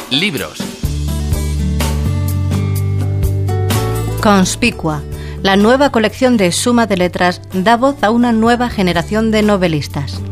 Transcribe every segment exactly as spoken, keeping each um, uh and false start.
Libros. Conspicua, la nueva colección de Suma de Letras, da voz a una nueva generación de novelistas.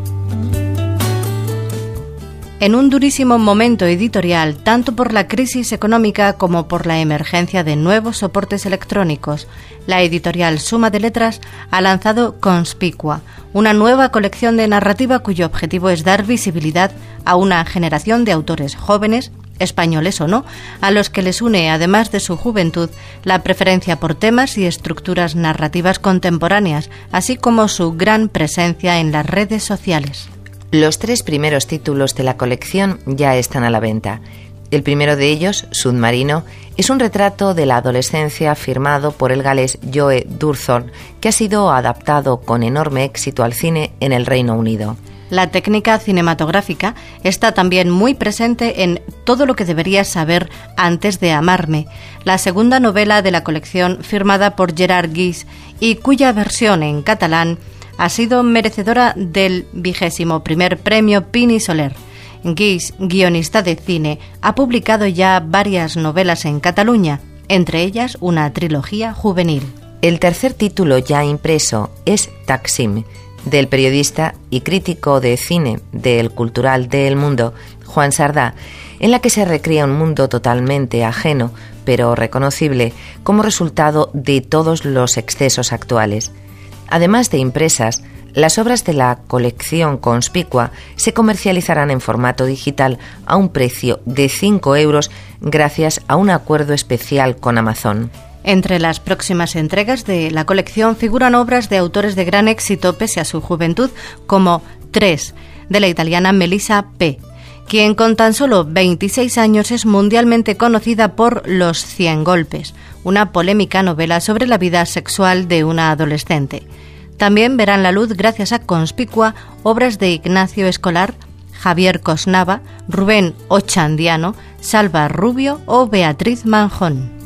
En un durísimo momento editorial, tanto por la crisis económica como por la emergencia de nuevos soportes electrónicos, la editorial Suma de Letras ha lanzado Conspicua, una nueva colección de narrativa cuyo objetivo es dar visibilidad a una generación de autores jóvenes, españoles o no, a los que les une, además de su juventud, la preferencia por temas y estructuras narrativas contemporáneas, así como su gran presencia en las redes sociales. Los tres primeros títulos de la colección ya están a la venta. El primero de ellos, Submarino, es un retrato de la adolescencia firmado por el galés Joe Durthorne, que ha sido adaptado con enorme éxito al cine en el Reino Unido. La técnica cinematográfica está también muy presente en Todo lo que deberías saber antes de amarme, la segunda novela de la colección firmada por Gerard Guix y cuya versión en catalán ha sido merecedora del vigésimo primer premio Pini Soler. Guix, guionista de cine, ha publicado ya varias novelas en Cataluña, entre ellas una trilogía juvenil. El tercer título ya impreso es Taksim, del periodista y crítico de cine del Cultural de El Mundo, Juan Sardá, en la que se recrea un mundo totalmente ajeno, pero reconocible, como resultado de todos los excesos actuales. Además de impresas, las obras de la colección Conspicua se comercializarán en formato digital a un precio de cinco euros gracias a un acuerdo especial con Amazon. Entre las próximas entregas de la colección figuran obras de autores de gran éxito pese a su juventud, como Tres, de la italiana Melissa P., quien con tan solo veintiséis años es mundialmente conocida por Los cien golpes, una polémica novela sobre la vida sexual de una adolescente. También verán la luz, gracias a Conspicua, obras de Ignacio Escolar, Javier Cosnava, Rubén Ochandiano, Salva Rubio o Beatriz Manjón.